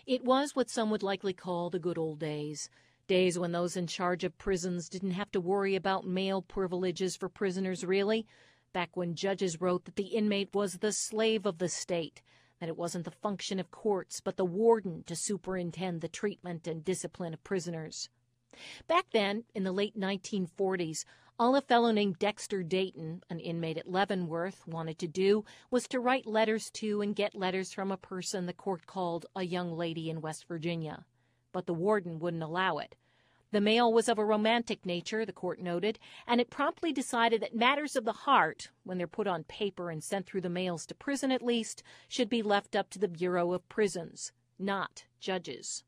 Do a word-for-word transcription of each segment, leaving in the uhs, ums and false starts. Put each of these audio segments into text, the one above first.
It was what some would likely call the good old days. Days when those in charge of prisons didn't have to worry about male privileges for prisoners, really. Back when judges wrote that the inmate was the slave of the state, that it wasn't the function of courts but the warden to superintend the treatment and discipline of prisoners. Back then, in the late nineteen forties, all a fellow named Dexter Dayton, an inmate at Leavenworth, wanted to do was to write letters to and get letters from a person the court called a young lady in West Virginia. But the warden wouldn't allow it. The mail was of a romantic nature, the court noted, and it promptly decided that matters of the heart, when they're put on paper and sent through the mails to prison at least, should be left up to the Bureau of Prisons, not judges.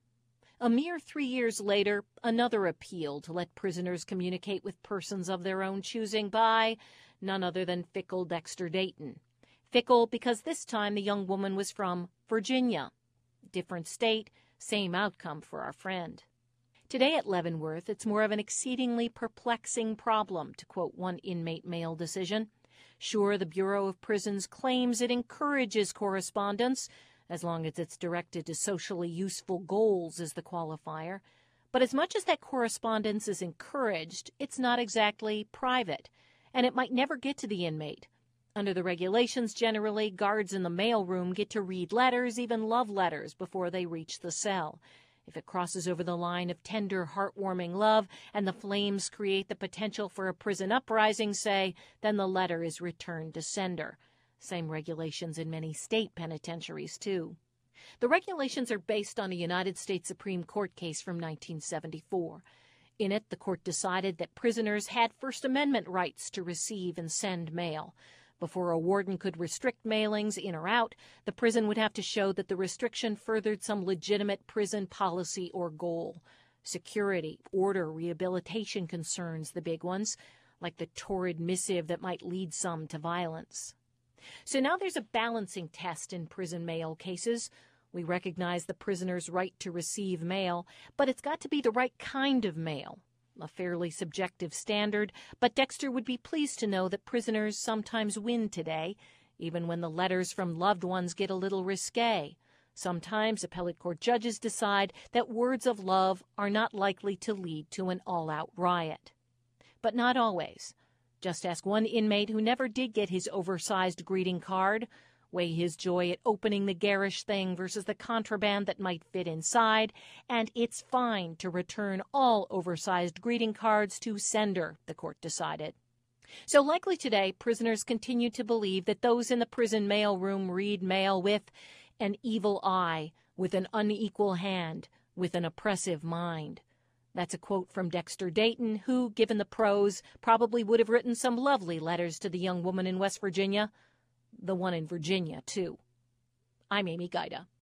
A mere three years later, another appeal to let prisoners communicate with persons of their own choosing by none other than fickle Dexter Dayton. Fickle because this time the young woman was from Virginia. Different state, same outcome for our friend. Today at Leavenworth, it's more of an exceedingly perplexing problem, to quote one inmate mail decision. Sure, the Bureau of Prisons claims it encourages correspondence, as long as it's directed to socially useful goals is the qualifier. But as much as that correspondence is encouraged, it's not exactly private, and it might never get to the inmate. Under the regulations, generally, guards in the mailroom get to read letters, even love letters, before they reach the cell. If it crosses over the line of tender, heartwarming love and the flames create the potential for a prison uprising, say, then the letter is returned to sender. Same regulations in many state penitentiaries, too. The regulations are based on a United States Supreme Court case from nineteen seventy-four. In it, the court decided that prisoners had First Amendment rights to receive and send mail. Before a warden could restrict mailings in or out, the prison would have to show that the restriction furthered some legitimate prison policy or goal. Security, order, rehabilitation concerns, the big ones, like the torrid missive that might lead some to violence. So now there's a balancing test in prison mail cases. We recognize the prisoner's right to receive mail, but it's got to be the right kind of mail. A fairly subjective standard, but Dexter would be pleased to know that prisoners sometimes win today, even when the letters from loved ones get a little risque. Sometimes appellate court judges decide that words of love are not likely to lead to an all-out riot. But not always. Just ask one inmate who never did get his oversized greeting card. Weigh his joy at opening the garish thing versus the contraband that might fit inside, and it's fine to return all oversized greeting cards to sender, the court decided. So likely today, prisoners continue to believe that those in the prison mail room read mail with an evil eye, with an unequal hand, with an oppressive mind. That's a quote from Dexter Dayton, who, given the prose, probably would have written some lovely letters to the young woman in West Virginia. The one in Virginia, too. I'm Amy Gaida.